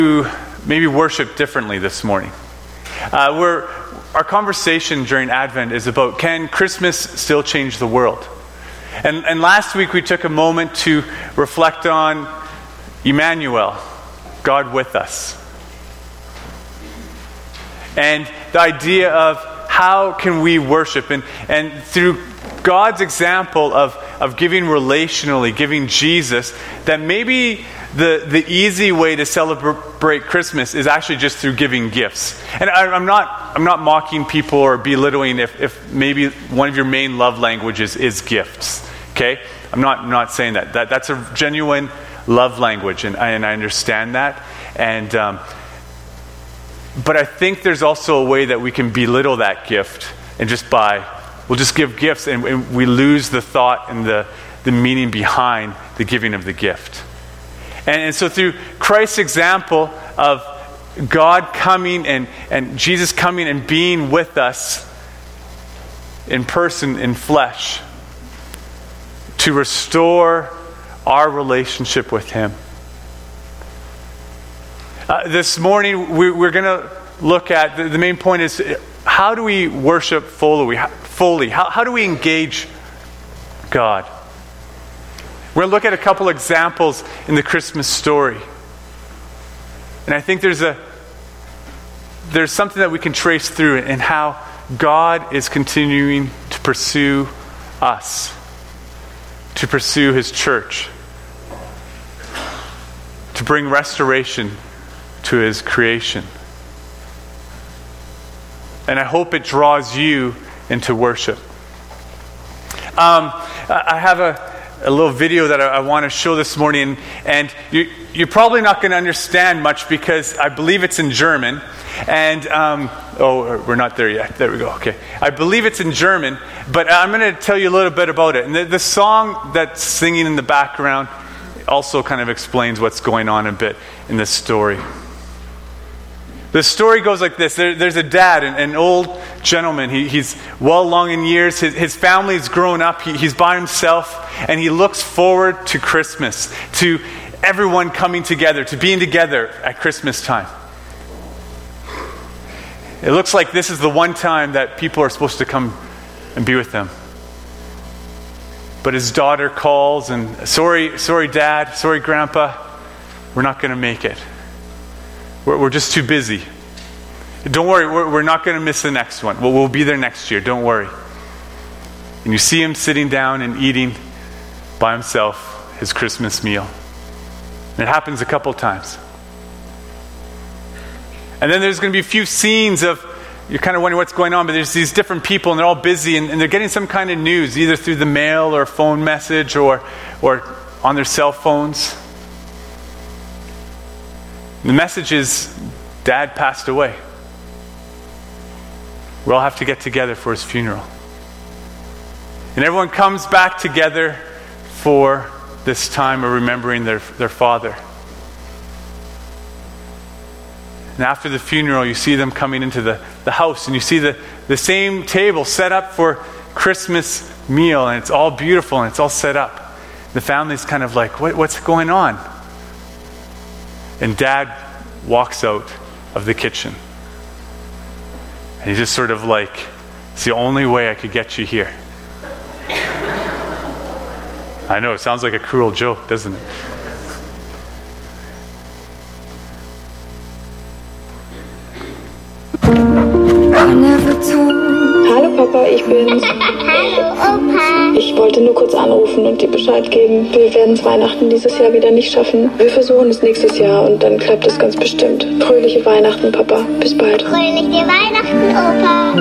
Maybe worship differently this morning. Our conversation during Advent is about, can Christmas still change the world? And last week we took a moment to reflect on Emmanuel, God with us. And the idea of how can we worship, and through God's example of giving relationally, giving Jesus, that maybe the easy way to celebrate Christmas is actually just through giving gifts. And I'm not mocking people or belittling if maybe one of your main love languages is gifts. Okay? I'm not saying that. That's a genuine love language, and I understand that. And but I think there's also a way that we can belittle that gift and we'll just give gifts, and we lose the thought and the meaning behind the giving of the gift. And so through Christ's example of God coming and Jesus coming and being with us in person, in flesh, to restore our relationship with Him. This morning we're going to look at, the main point is, how do we worship fully? How do we engage God? We're going to look at a couple examples in the Christmas story. And I think there's something that we can trace through in how God is continuing to pursue us, to pursue His church, to bring restoration to His creation. And I hope it draws you into worship. I have a little video that I want to show this morning, and you're probably not going to understand much because I believe it's in German. And we're not there yet. There we go. Okay, I believe it's in German, but I'm going to tell you a little bit about it. And the song that's singing in the background also kind of explains what's going on a bit in this story. The story goes like this. There's a dad, an old gentleman. He's well along in years. His family's grown up. He's by himself, and he looks forward to Christmas, to everyone coming together, to being together at Christmas time. It looks like this is the one time that people are supposed to come and be with him. But his daughter calls and, sorry Dad, sorry Grandpa, we're not going to make it. We're just too busy. Don't worry, we're not going to miss the next one. We'll be there next year, don't worry. And you see him sitting down and eating by himself his Christmas meal. And it happens a couple times. And then there's going to be a few scenes of, you're kind of wondering what's going on, but there's these different people and they're all busy and they're getting some kind of news, either through the mail or a phone message or on their cell phones. The message is, Dad passed away. We all have to get together for his funeral. And everyone comes back together for this time of remembering their father. And after the funeral, you see them coming into the house, and you see the same table set up for Christmas meal, and it's all beautiful and it's all set up. The family's kind of like, what's going on? And Dad walks out of the kitchen. And he's just sort of like, it's the only way I could get you here. I know, it sounds like a cruel joke, doesn't it? Hallo Papa, ich bin's. Hallo Opa. Ich wollte nur kurz anrufen und dir Bescheid geben. Wir werden es Weihnachten dieses Jahr wieder nicht schaffen. Wir versuchen es nächstes Jahr und dann klappt es ganz bestimmt. Fröhliche Weihnachten, Papa. Bis bald. Fröhliche Weihnachten, Opa.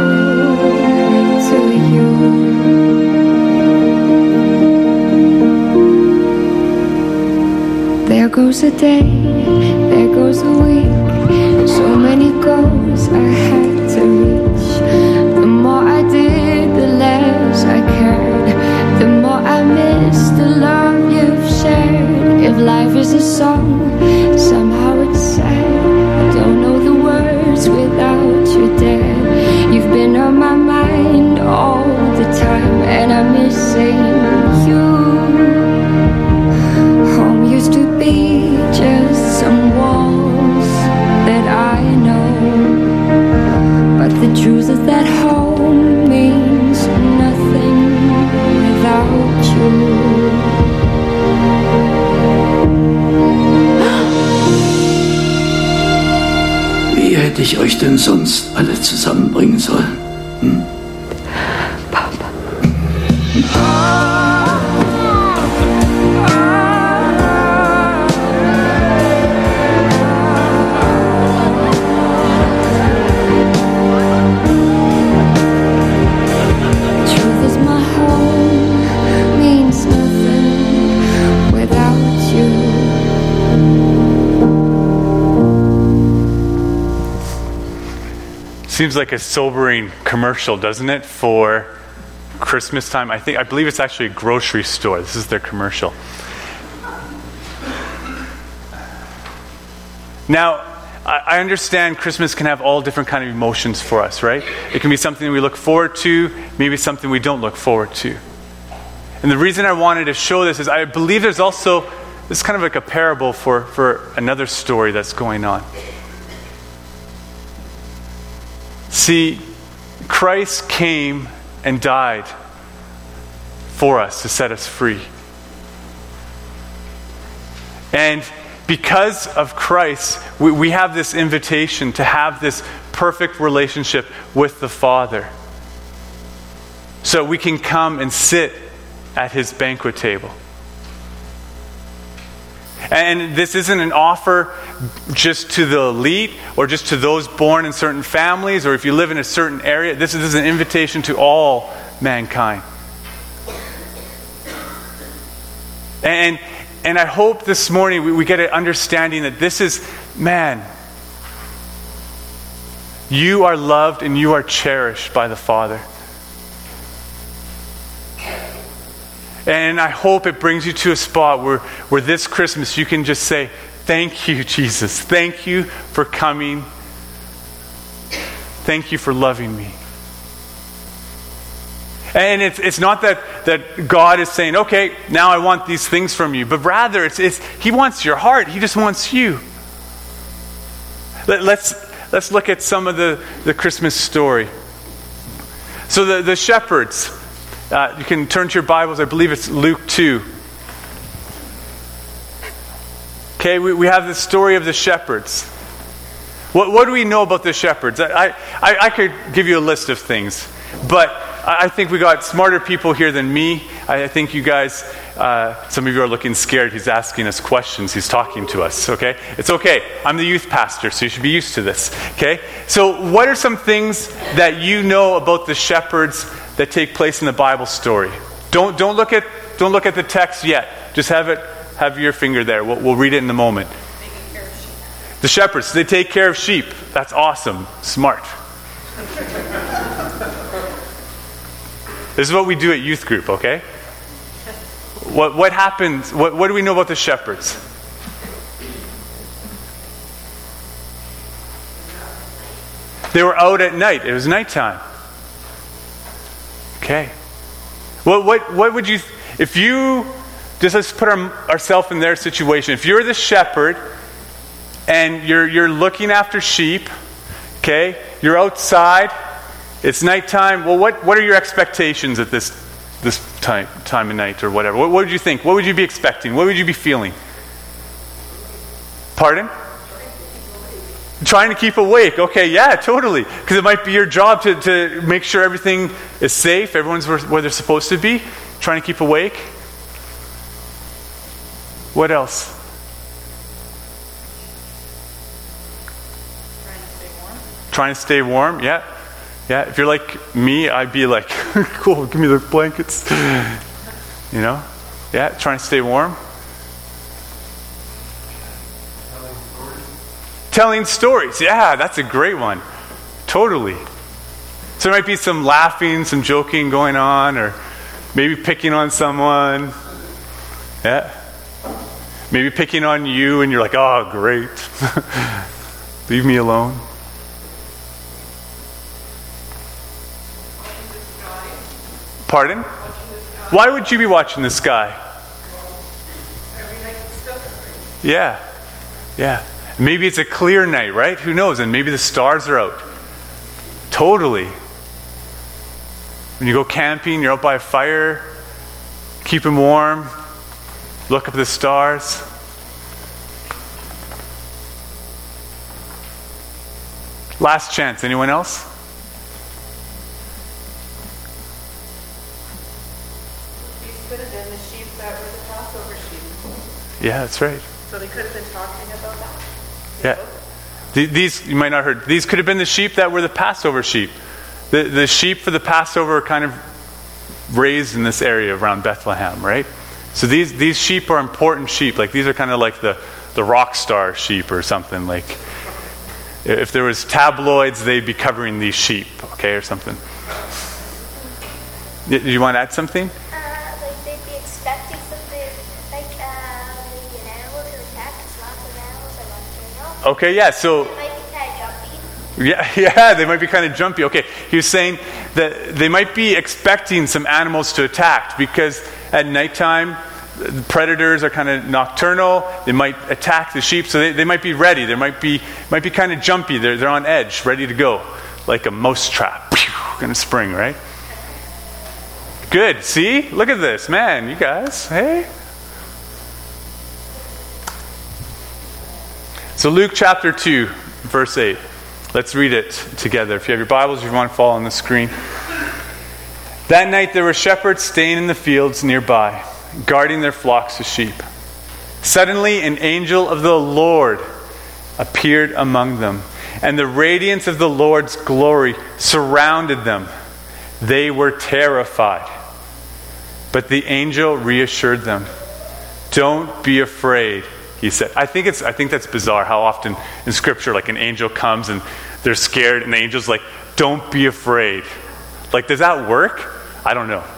There goes a day, there goes a week. So many goals I had to reach. The more I did, the less I cared. The more I missed the love you've shared. If life is a song, somehow it's sad. I don't know the words without you, Dad. You've been on my mind all the time, and I miss saying you. Home used to be just some walls The truth is that home means nothing without you. Wie hätte ich euch denn sonst alle zusammenbringen sollen? Papa. Truth is my home means nothing without you. Seems like a sobering commercial, doesn't it, for Christmas time? I believe it's actually a grocery store. This is their commercial. Now, I understand Christmas can have all different kind of emotions for us, right? It can be something we look forward to, maybe something we don't look forward to. And the reason I wanted to show this is I believe there's also, this is kind of like a parable for another story that's going on. See, Christ came and died for us to set us free. And because of Christ, we have this invitation to have this perfect relationship with the Father. So we can come and sit at his banquet table. And this isn't an offer just to the elite or just to those born in certain families or if you live in a certain area. This is an invitation to all mankind. And I hope this morning we get an understanding that this is, man, you are loved and you are cherished by the Father. And I hope it brings you to a spot where this Christmas you can just say, thank you, Jesus. Thank you for coming. Thank you for loving me. And it's not that God is saying, okay, now I want these things from you. But rather, he wants your heart. He just wants you. Let's look at some of the Christmas story. So the shepherds. You can turn to your Bibles. I believe it's Luke 2. Okay, we have the story of the shepherds. What do we know about the shepherds? I could give you a list of things, but I think we got smarter people here than me. I think you guys, some of you are looking scared. He's asking us questions. He's talking to us, okay? It's okay. I'm the youth pastor, so you should be used to this, okay? So what are some things that you know about the shepherds that take place in the Bible story? Don't look at the text yet. Just have your finger there. We'll read it in a moment. The shepherds, they take care of sheep. That's awesome. Smart. This is what we do at youth group, okay? What happens? What do we know about the shepherds? They were out at night. It was nighttime. Okay. What would you, if you, just let's put ourselves in their situation. If you're the shepherd and you're looking after sheep, okay, you're outside, it's nighttime. Well, what are your expectations at this time of night or whatever? What would you think? What would you be expecting? What would you be feeling? Pardon? Trying to keep awake. Okay, yeah, totally. Because it might be your job to make sure everything is safe, everyone's where they're supposed to be. Trying to keep awake. What else? Trying to stay warm, yeah. Yeah, if you're like me, I'd be like, cool, give me the blankets. You know? Yeah, trying to stay warm. Telling stories. Yeah, that's a great one. Totally. So there might be some laughing, some joking going on, or maybe picking on someone. Yeah. Maybe picking on you and you're like, oh, great. Leave me alone. Pardon? Why would you be watching the sky? Yeah. Yeah. Maybe it's a clear night, right? Who knows? And maybe the stars are out. Totally. When you go camping, you're out by a fire, keep them warm, look up at the stars. Last chance. Anyone else? These could have been the sheep that were the Passover sheep. Yeah, that's right. So they could have been talking about that. Yeah. These, you might not have heard, these could have been the sheep that were the Passover sheep. The sheep for the Passover are kind of raised in this area around Bethlehem, right? So these sheep are important sheep. Like these are kind of like the rock star sheep or something. Like if there was tabloids, they'd be covering these sheep, okay, or something. You want to add something? Like they'd be expecting something, like maybe an animal to attack, 'cause lots of animals are nocturnal. Okay, yeah, so... They might be kind of jumpy. Yeah, they might be kind of jumpy. Okay, he was saying that they might be expecting some animals to attack because at nighttime, the predators are kind of nocturnal. They might attack the sheep, so they might be ready. They might be kind of jumpy. They're on edge, ready to go, like a mouse trap. Gonna spring, right? Good. See, look at this, man. You guys, hey. So Luke chapter 2, verse 8. Let's read it together. If you have your Bibles, if you want to follow on the screen. That night there were shepherds staying in the fields nearby, guarding their flocks of sheep. Suddenly an angel of the Lord appeared among them, and the radiance of the Lord's glory surrounded them. They were terrified. But the angel reassured them. "Don't be afraid," he said. I think that's bizarre how often in Scripture, like an angel comes and they're scared, and the angel's like, "Don't be afraid." Like, does that work? I don't know.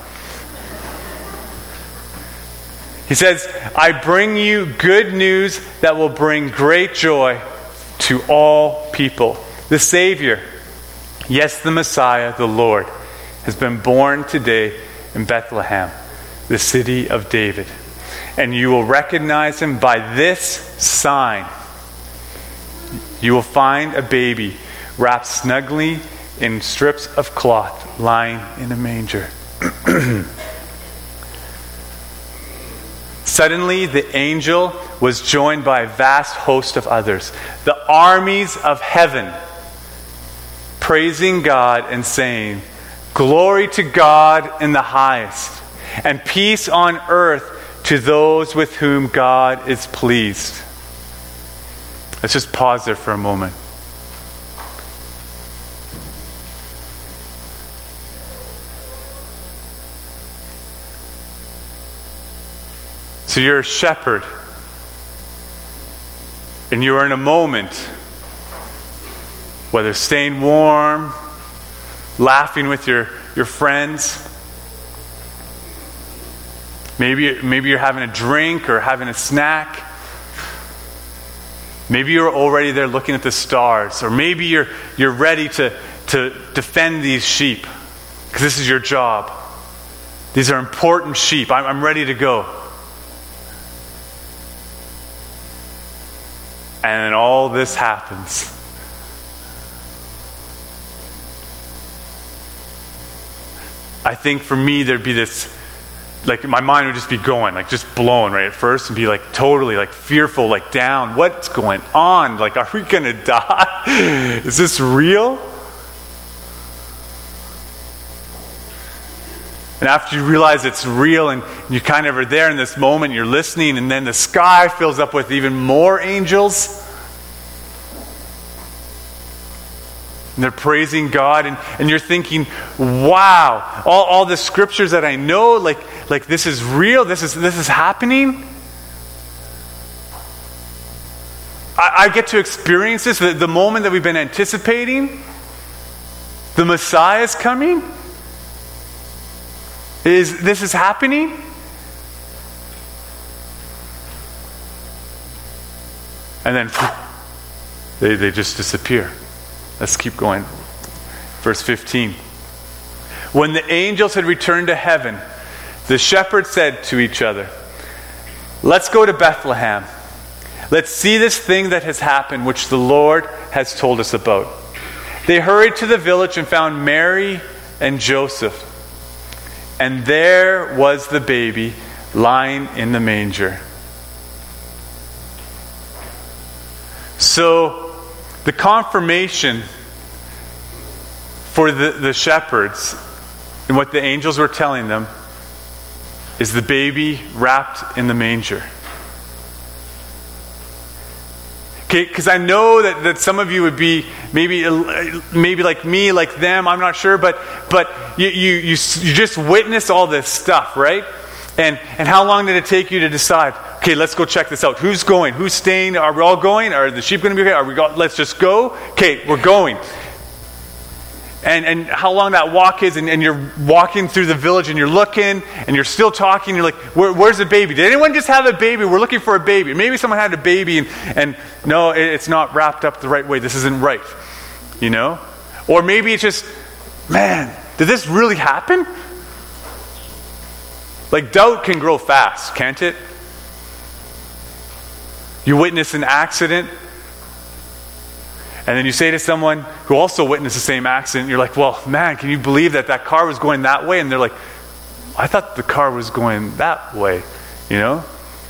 He says, "I bring you good news that will bring great joy to all people. The Savior, yes, the Messiah, the Lord, has been born today in Bethlehem, the city of David. And you will recognize him by this sign. You will find a baby wrapped snugly in strips of cloth, lying in a manger." Suddenly, the angel was joined by a vast host of others, the armies of heaven, praising God and saying, "Glory to God in the highest, and peace on earth to those with whom God is pleased." Let's just pause there for a moment. So you're a shepherd, and you are in a moment, whether staying warm, laughing with your friends, maybe you're having a drink or having a snack, maybe you're already there looking at the stars, or maybe you're ready to defend these sheep, because this is your job. These are important sheep. I'm ready to go. And then all this happens. I think for me there'd be this, like my mind would just be going, like just blown right at first, and be like totally like fearful, like down. What's going on? Like, are we gonna die? Is this real? And after you realize it's real and you kind of are there in this moment, you're listening, and then the sky fills up with even more angels. And they're praising God, and you're thinking, wow, all the scriptures that I know, like this is real, this is happening. I get to experience this, the moment that we've been anticipating. The Messiah is coming. This is happening? And then they just disappear. Let's keep going. Verse 15. When the angels had returned to heaven, the shepherds said to each other, "Let's go to Bethlehem. Let's see this thing that has happened, which the Lord has told us about." They hurried to the village and found Mary and Joseph. And there was the baby lying in the manger. So, the confirmation for the shepherds and what the angels were telling them is the baby wrapped in the manger. Okay, because I know that some of you would be maybe like me, like them, I'm not sure, but you just witness all this stuff, right? And how long did it take you to decide, okay, let's go check this out. Who's going? Who's staying? Are we all going? Are the sheep going to be okay? Let's just go? Okay, we're going. And how long that walk is, and you're walking through the village and you're looking and you're still talking, you're like, where's the baby? Did anyone just have a baby? We're looking for a baby. Maybe someone had a baby and no, it's not wrapped up the right way. This isn't right. You know? Or maybe it's just, man, did this really happen? Like, doubt can grow fast, can't it? You witness an accident, and then you say to someone who also witnessed the same accident, you're like, well, man, can you believe that car was going that way? And they're like, I thought the car was going that way, you know?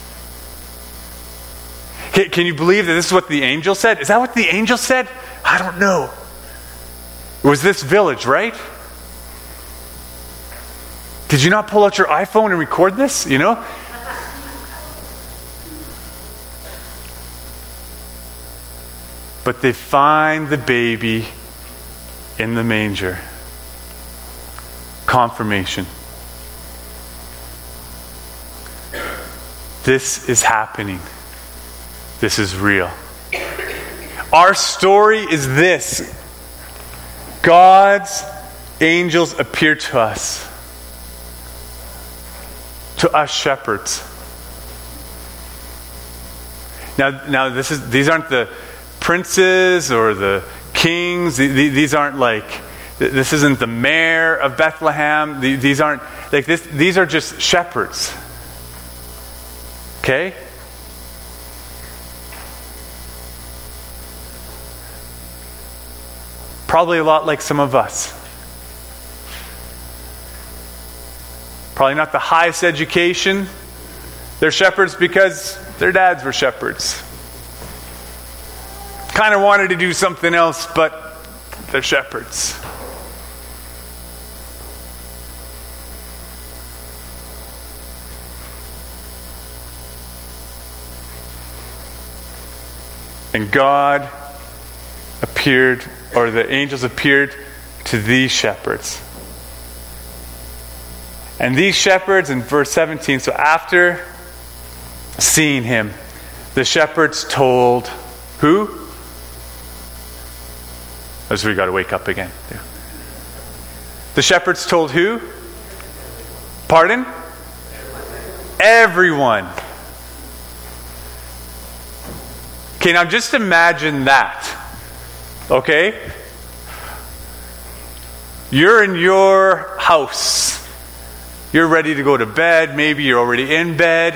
Can you believe that this is what the angel said? Is that what the angel said? I don't know. It was this village, right? Did you not pull out your iPhone and record this, you know? But they find the baby in the manger. Confirmation. This is happening. This is real. Our story is this. God's angels appear to us shepherds. Now these aren't the princes or the kings. These aren't like, this isn't the mayor of Bethlehem. These aren't like this. These are just shepherds. Okay? Probably a lot like some of us. Probably not the highest education. They're shepherds because their dads were shepherds. Kind of wanted to do something else, but they're shepherds. And God appeared, or the angels appeared to these shepherds. And these shepherds, in verse 17, so after seeing him, the shepherds told who? That's where we got to wake up again. Yeah. The shepherds told who? Pardon? Everyone. Okay, now just imagine that. Okay? You're in your house. You're ready to go to bed. Maybe you're already in bed.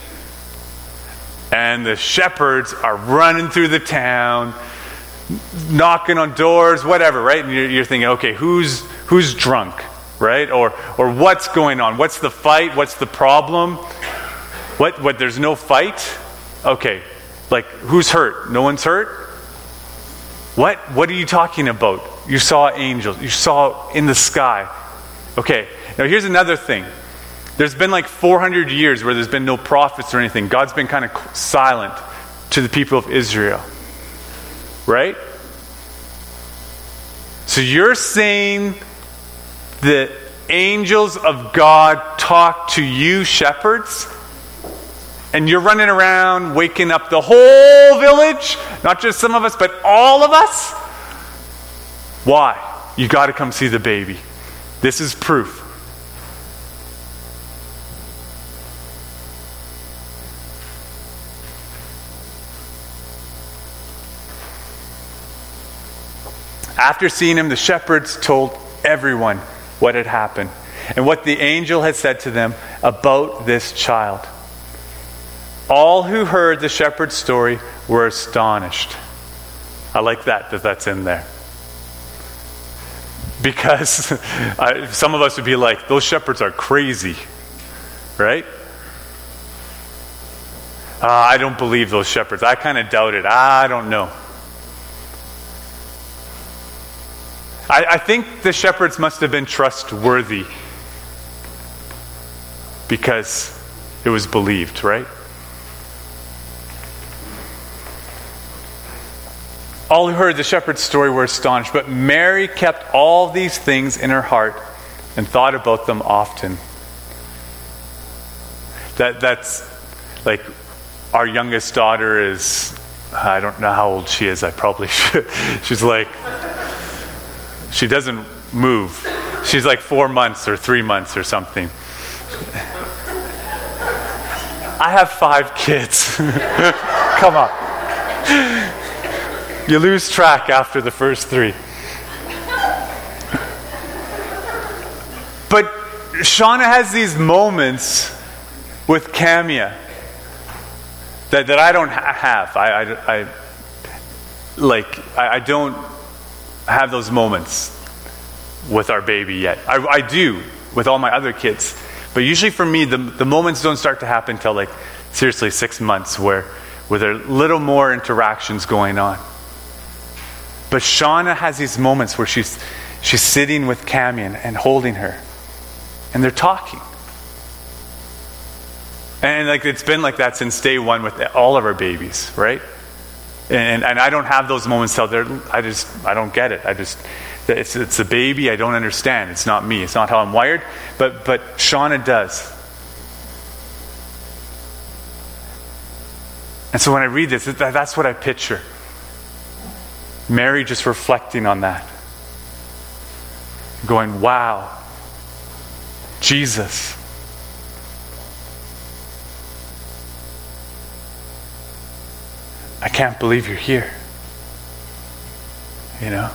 And the shepherds are running through the town, knocking on doors, whatever, right? And you're thinking, okay, who's drunk, right? Or what's going on? What's the fight? What's the problem? What? There's no fight? Okay, like who's hurt? No one's hurt? What are you talking about? You saw angels. You saw in the sky. Okay, now here's another thing. There's been like 400 years where there's been no prophets or anything. God's been kind of silent to the people of Israel. Right? So you're saying that angels of God talk to you shepherds? And you're running around waking up the whole village? Not just some of us, but all of us? Why? You got to come see the baby. This is proof. After seeing him, the shepherds told everyone what had happened and what the angel had said to them about this child. All who heard the shepherd's story were astonished. I like that's in there. Because some of us would be like, those shepherds are crazy, right? I don't believe those shepherds. I kind of doubt it. I don't know. I think the shepherds must have been trustworthy because it was believed, right? All who heard the shepherd's story were astonished, but Mary kept all these things in her heart and thought about them often. That's like our youngest daughter is, I don't know how old she is, I probably should. She's like, she doesn't move. She's like 4 months or 3 months or something. I have 5 kids. Come on. You lose track after the first 3. But Shauna has these moments with Camia that I don't have. I don't have those moments with our baby yet. I do with all my other kids. But usually for me, the moments don't start to happen until like seriously 6 months where there are little more interactions going on. But Shauna has these moments where she's sitting with Cammy and holding her. And they're talking. And like it's been like that since day one with all of our babies, right? And I don't have those moments till I don't get it. It's a baby, I don't understand. It's not me. It's not how I'm wired. But Shauna does. And so when I read this, that's what I picture. Mary just reflecting on that. Going, wow. Jesus. I can't believe you're here. You know?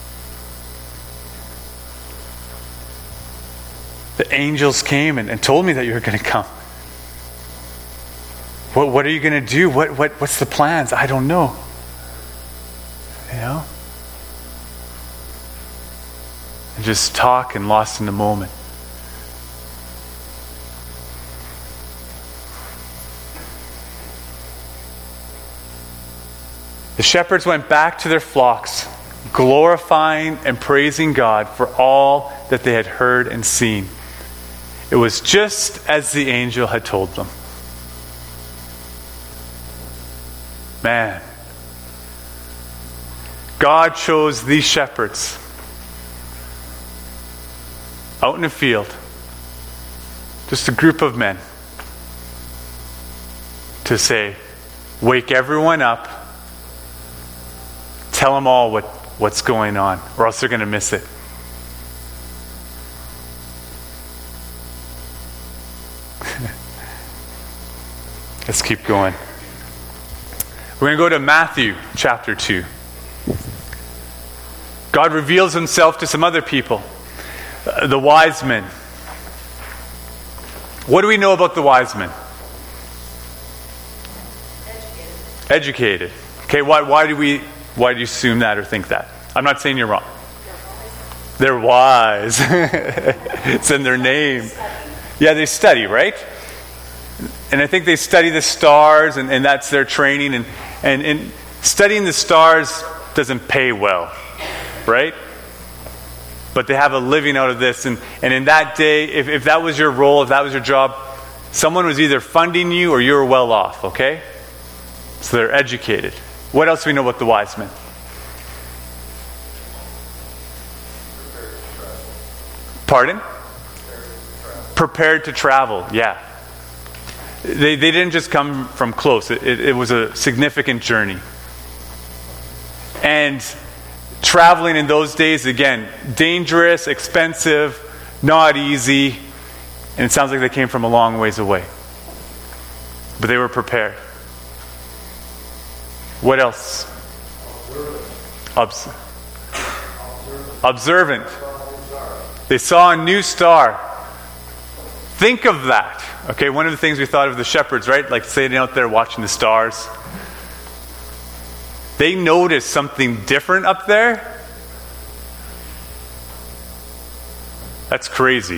The angels came and told me that you were going to come. What are you going to do? What's the plans? I don't know. You know? And just talk and lost in the moment. The shepherds went back to their flocks, glorifying and praising God for all that they had heard and seen. It was just as the angel had told them. Man, God chose these shepherds out in the field, just a group of men, to say, wake everyone up, tell them all what's going on, or else they're going to miss it. Let's keep going. We're going to go to Matthew chapter 2. God reveals himself to some other people. The wise men. What do we know about the wise men? Educated. Okay, why do you assume that or think that? I'm not saying you're wrong. They're wise. It's in their name. Yeah, they study, right? And I think they study the stars, and that's their training. And studying the stars doesn't pay well, right? But they have a living out of this. And in that day, if that was your role, if that was your job, someone was either funding you or you were well off, okay? So they're educated. What else do we know about the wise men? Pardon? Prepared to travel, yeah. They didn't just come from close. It was a significant journey. And traveling in those days, again, dangerous, expensive, not easy. And it sounds like they came from a long ways away. But they were prepared. What else? Observant. They saw a new star. Think of that. Okay, one of the things we thought of the shepherds, right? Like sitting out there watching the stars. They noticed something different up there. That's crazy.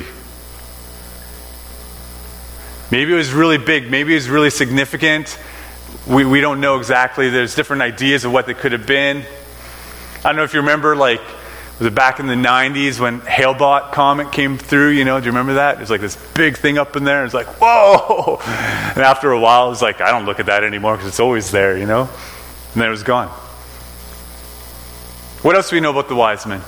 Maybe it was really big. Maybe it was really significant. We don't know exactly. There's different ideas of what they could have been. I don't know if you remember, like, was it back in the 90s when Hale-Bopp comet came through, you know? Do you remember that? It was like this big thing up in there. It was like, whoa! And after a while, it was like, I don't look at that anymore because it's always there, you know? And then it was gone. What else do we know about the wise men?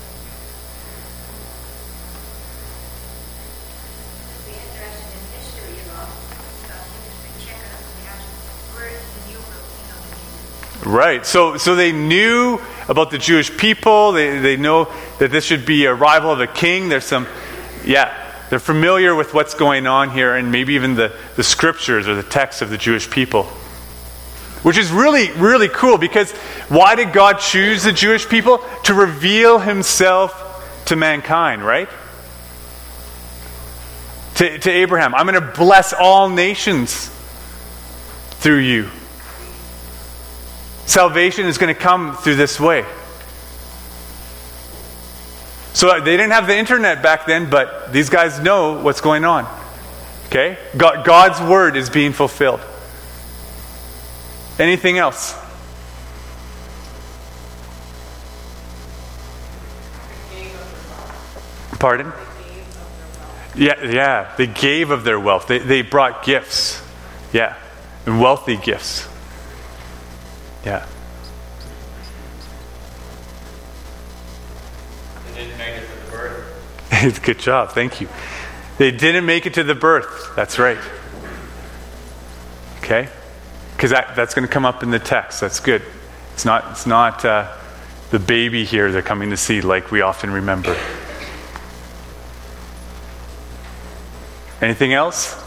Right. So they knew about the Jewish people. They know that this should be a rival of a king. They're familiar with what's going on here, and maybe even the scriptures or the texts of the Jewish people. Which is really, really cool, because why did God choose the Jewish people? To reveal himself to mankind, right? To Abraham, I'm going to bless all nations through you. Salvation is going to come through this way. So they didn't have the internet back then, but these guys know what's going on. Okay? God's word is being fulfilled. Anything else? Pardon? Yeah. They gave of their wealth. They brought gifts. Yeah. And wealthy gifts. Yeah. They didn't make it to the birth. Good job. Thank you. They didn't make it to the birth. That's right. Okay? Because that's going to come up in the text. That's good. It's not the baby here they're coming to see like we often remember. Anything else?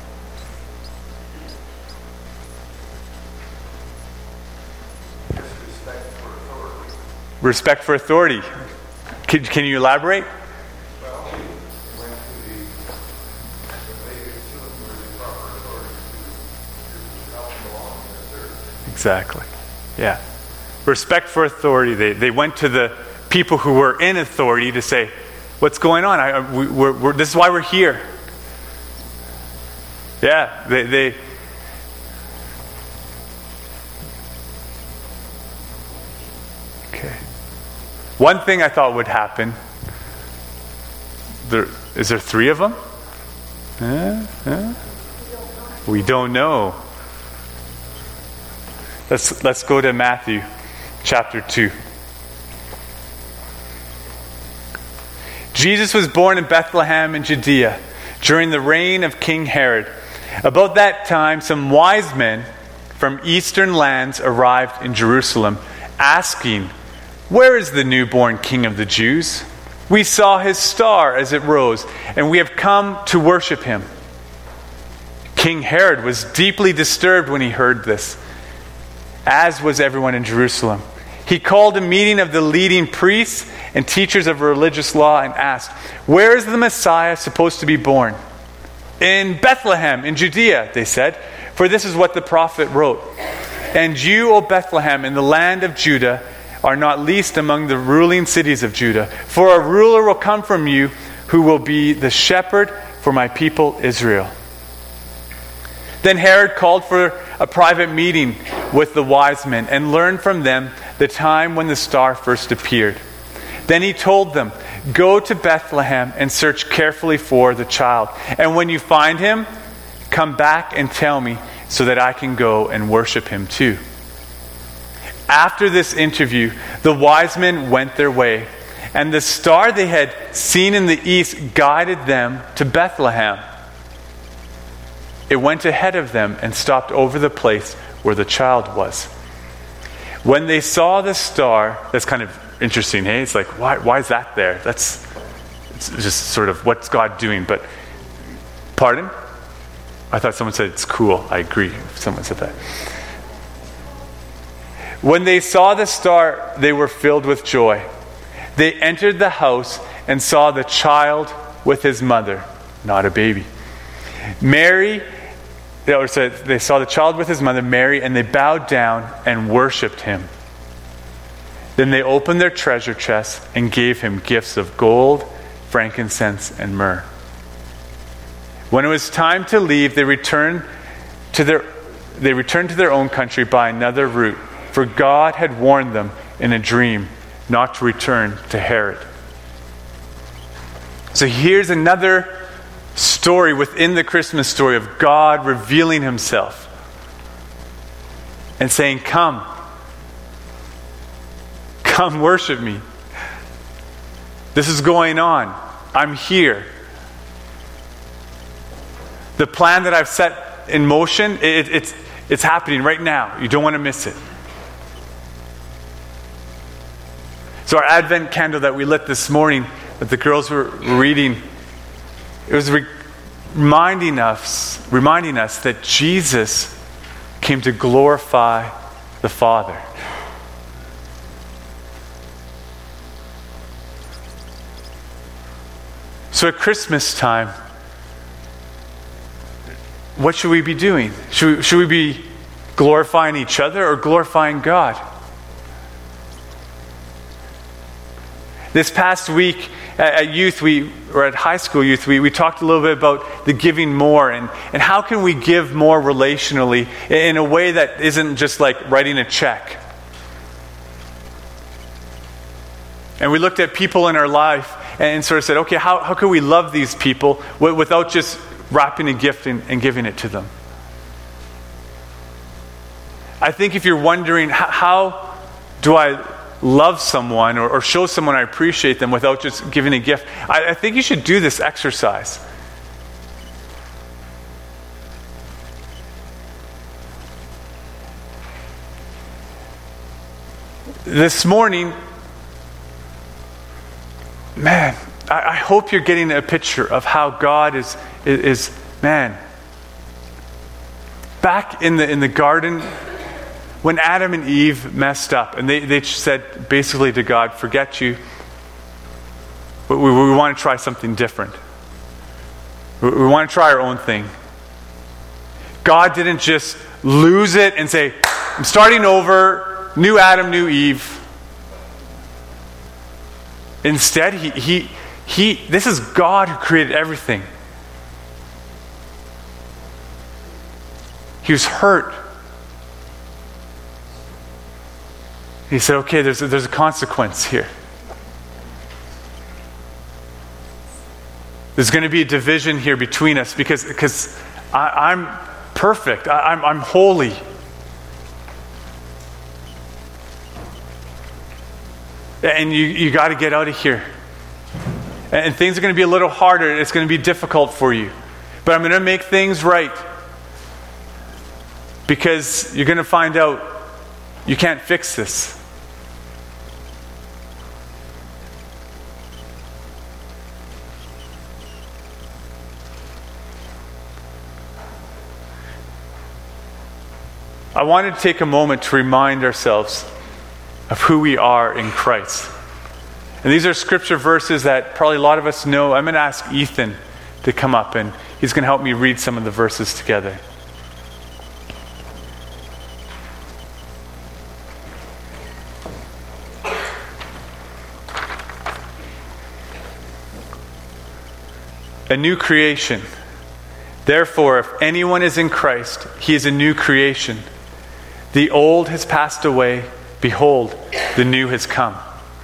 Respect for authority. Can you elaborate? Exactly. Yeah. Respect for authority. They went to the people who were in authority to say, what's going on? This is why we're here. Yeah. They okay. One thing I thought would happen, is there 3 of them? We don't know. Let's go to Matthew chapter 2. Jesus was born in Bethlehem in Judea during the reign of King Herod. About that time, some wise men from eastern lands arrived in Jerusalem, asking, "Where is the newborn King of the Jews? We saw his star as it rose, and we have come to worship him." King Herod was deeply disturbed when he heard this, as was everyone in Jerusalem. He called a meeting of the leading priests and teachers of religious law and asked, "Where is the Messiah supposed to be born?" "In Bethlehem, in Judea," they said, "for this is what the prophet wrote. And you, O Bethlehem, in the land of Judah, are not least among the ruling cities of Judah. For a ruler will come from you who will be the shepherd for my people Israel." Then Herod called for a private meeting with the wise men and learned from them the time when the star first appeared. Then he told them, "Go to Bethlehem and search carefully for the child. And when you find him, come back and tell me so that I can go and worship him too." After this interview, the wise men went their way, and the star they had seen in the east guided them to Bethlehem. It went ahead of them and stopped over the place where the child was. When they saw the star, that's kind of interesting, hey? It's like, why is that there? It's just sort of, what's God doing? But, pardon? I thought someone said it's cool. I agree if someone said that. When they saw the star, they were filled with joy. They entered the house and saw the child with his mother, not a baby. They saw the child with his mother, Mary, and they bowed down and worshipped him. Then they opened their treasure chests and gave him gifts of gold, frankincense and myrrh. When it was time to leave, they returned to their own country by another route, for God had warned them in a dream not to return to Herod. So here's another story within the Christmas story of God revealing himself and saying, come worship me. This is going on. I'm here. The plan that I've set in motion, it's happening right now. You don't want to miss it. So our Advent candle that we lit this morning, that the girls were reading, it was reminding us that Jesus came to glorify the Father. So at Christmas time, what should we be doing? Should we be glorifying each other or glorifying God? This past week at youth, or at high school youth, we talked a little bit about the giving more and how can we give more relationally in a way that isn't just like writing a check. And we looked at people in our life and sort of said, okay, how can we love these people without just wrapping a gift and giving it to them? I think if you're wondering, how do I love someone or show someone I appreciate them without just giving a gift, I think you should do this exercise. This morning, man, I hope you're getting a picture of how God is man. Back in the garden, when Adam and Eve messed up, and they said basically to God, forget you, but we want to try something different. We want to try our own thing. God didn't just lose it and say, I'm starting over, new Adam, new Eve. Instead, this is God who created everything. He was hurt. He said, okay, there's a consequence here. There's going to be a division here between us because I'm perfect. I'm holy. And you got to get out of here. And things are going to be a little harder. It's going to be difficult for you. But I'm going to make things right. Because you're going to find out you can't fix this. I wanted to take a moment to remind ourselves of who we are in Christ. And these are scripture verses that probably a lot of us know. I'm going to ask Ethan to come up and he's going to help me read some of the verses together. A new creation. Therefore, if anyone is in Christ, he is a new creation. The old has passed away. Behold, the new has come.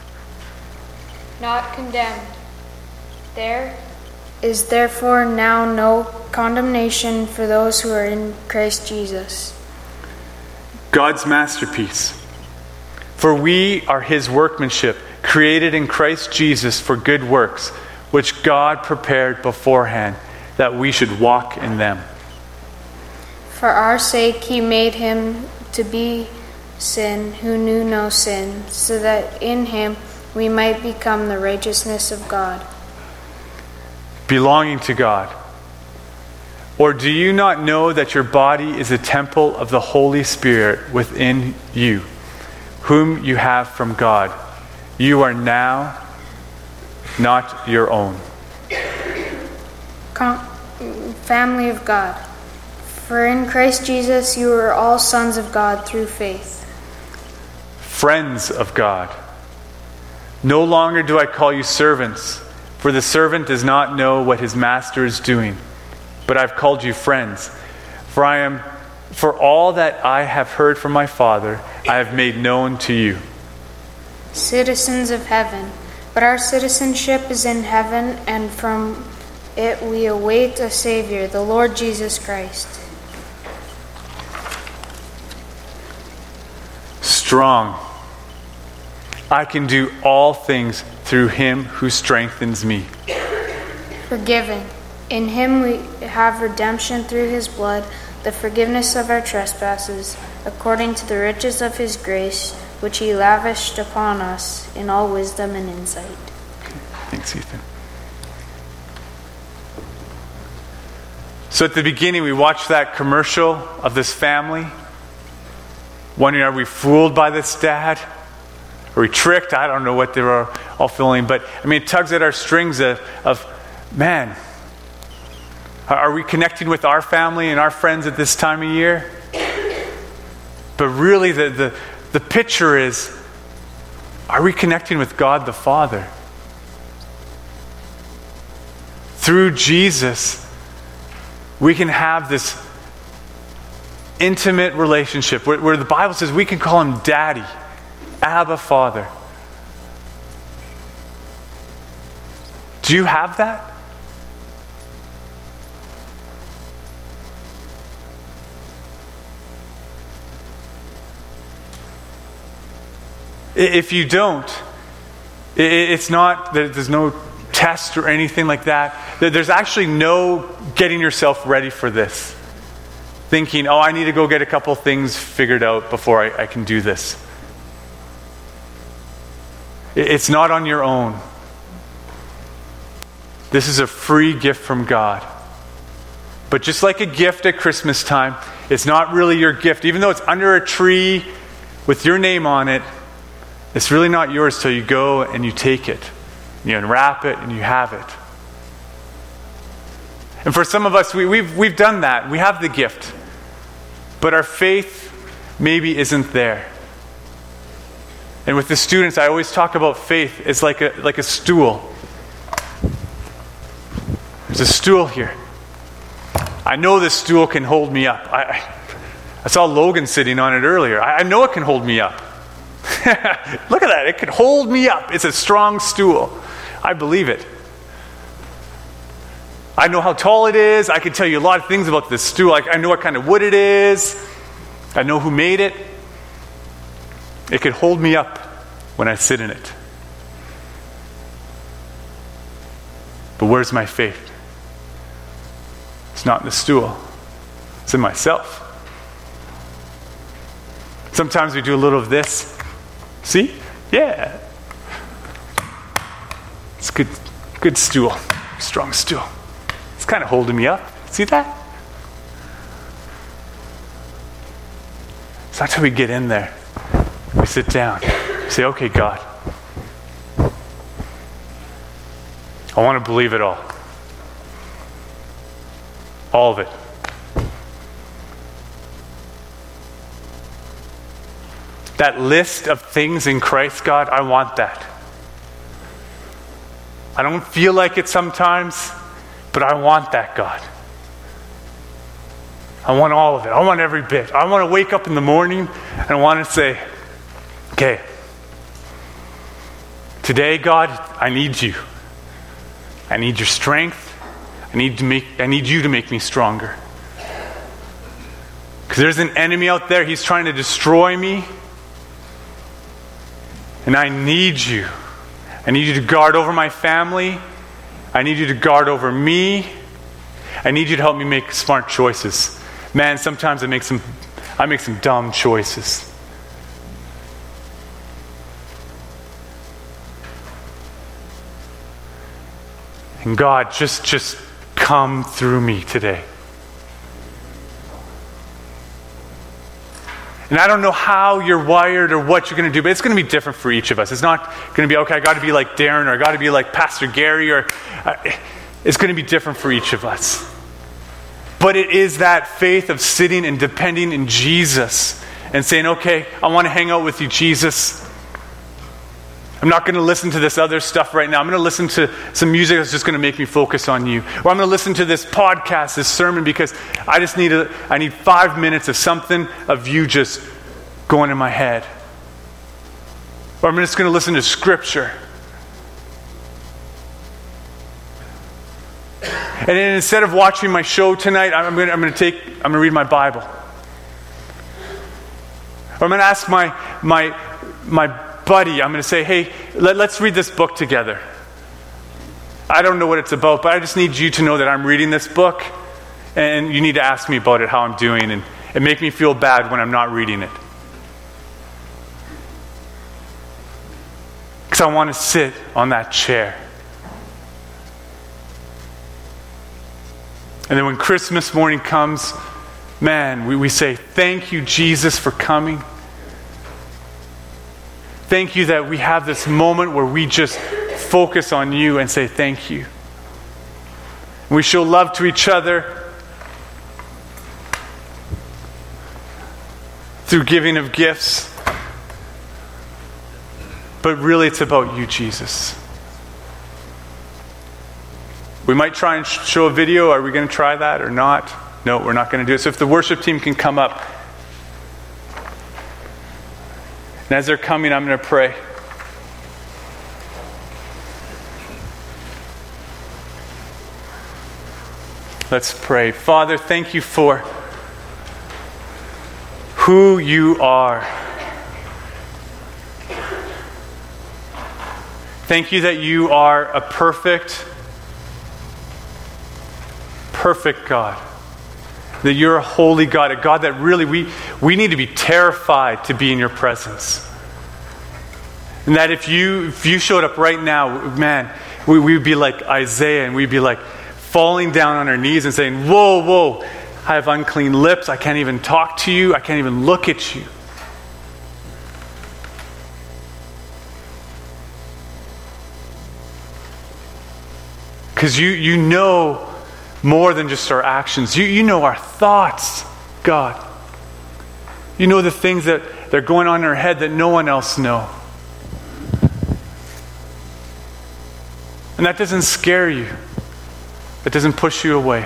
Not condemned. There is therefore now no condemnation for those who are in Christ Jesus. God's masterpiece. For we are his workmanship, created in Christ Jesus for good works, which God prepared beforehand that we should walk in them. For our sake he made him to be sin who knew no sin, so that in him we might become the righteousness of God. Belonging to God. Or do you not know that your body is a temple of the Holy Spirit within you, whom you have from God? You are now not your own. Family of God. For in Christ Jesus you are all sons of God through faith. Friends of God. No longer do I call you servants, For the servant does not know what his master is doing, but I've called you friends. For all that I have heard from my Father, I have made known to you. Citizens of heaven, but our citizenship is in heaven, and from it we await a Savior, the Lord Jesus Christ. Strong. I can do all things through him who strengthens me. Forgiven. In him we have redemption through his blood, the forgiveness of our trespasses, according to the riches of his grace, which he lavished upon us in all wisdom and insight. Okay. Thanks, Ethan. So at the beginning, we watched that commercial of this family, wondering, are we fooled by this dad? Are we tricked? I don't know what they were all feeling, but I mean, it tugs at our strings of man, are we connecting with our family and our friends at this time of year? But really, the picture is, are we connecting with God the Father? Through Jesus, we can have this intimate relationship where the Bible says we can call him Daddy, Abba, Father. Do you have that? If you don't, it's not that there's no test or anything like that. There's actually no getting yourself ready for this. Thinking, oh, I need to go get a couple things figured out before I can do this. It's not on your own. This is a free gift from God. But just like a gift at Christmas time, it's not really your gift. Even though it's under a tree with your name on it, it's really not yours till you go and you take it. You unwrap it and you have it. And for some of us, we've done that. We have the gift. But our faith maybe isn't there. And with the students, I always talk about faith. It's like a stool. There's a stool here. I know this stool can hold me up. I saw Logan sitting on it earlier. I know it can hold me up. Look at that. It can hold me up. It's a strong stool. I believe it. I know how tall it is. I can tell you a lot of things about this stool. I know what kind of wood it is. I know who made it. It can hold me up when I sit in it. But where's my faith? It's not in the stool. It's in myself. Sometimes we do a little of this. See? Yeah. It's a good stool. Strong stool. It's kind of holding me up. See that? So that's how we get in there. We sit down. We say, okay, God, I want to believe it all. All of it. That list of things in Christ, God, I want that. I don't feel like it sometimes, but I want that, God. I want all of it. I want every bit. I want to wake up in the morning and I want to say, okay, today, God, I need you. I need your strength. I need you to make me stronger. Because there's an enemy out there. He's trying to destroy me. And I need you. I need you to guard over my family. I need you to guard over me. I need you to help me make smart choices. Man, sometimes I make some dumb choices. And God, just come through me today. And I don't know how you're wired or what you're going to do, but it's going to be different for each of us. It's not going to be, okay, I got to be like Darren, or I got to be like Pastor Gary, or it's going to be different for each of us. But it is that faith of sitting and depending in Jesus and saying, okay, I want to hang out with you, Jesus. I'm not going to listen to this other stuff right now. I'm going to listen to some music that's just going to make me focus on you. Or I'm going to listen to this podcast, this sermon, because I need 5 minutes of something of you just going in my head. Or I'm just going to listen to scripture. And then instead of watching my show tonight, I'm going to read my Bible. Or I'm going to ask my buddy, I'm going to say, hey, let's read this book together. I don't know what it's about, but I just need you to know that I'm reading this book, and you need to ask me about it, how I'm doing, and make me feel bad when I'm not reading it. Because I want to sit on that chair. And then when Christmas morning comes, man, we say, thank you, Jesus, for coming. Thank you that we have this moment where we just focus on you and say thank you. We show love to each other through giving of gifts. But really it's about you, Jesus. We might try and show a video. Are we going to try that or not? No, we're not going to do it. So if the worship team can come up. And as they're coming, I'm going to pray. Let's pray. Father, thank you for who you are. Thank you that you are a perfect God. That you're a holy God, a God that really we need to be terrified to be in your presence. And that if you showed up right now, man, we would be like Isaiah, and we'd be like falling down on our knees and saying, whoa, I have unclean lips, I can't even talk to you, I can't even look at you. Because you know more than just our actions. You know our thoughts, God. You know the things that are going on in our head that no one else knows. And that doesn't scare you. That doesn't push you away.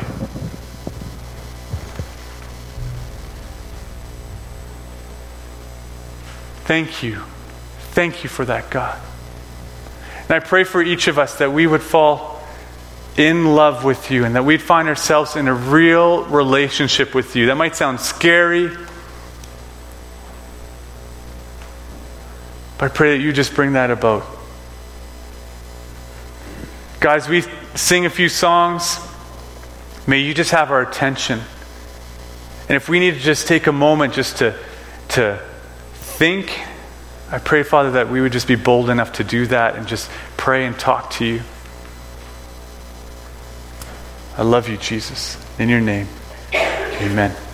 Thank you. Thank you for that, God. And I pray for each of us that we would fall in love with you, and that we'd find ourselves in a real relationship with you. That might sound scary, but I pray that you just bring that about. Guys, we sing a few songs. May you just have our attention. And if we need to just take a moment just to think, I pray, Father, that we would just be bold enough to do that and just pray and talk to you. I love you, Jesus. In your name, amen.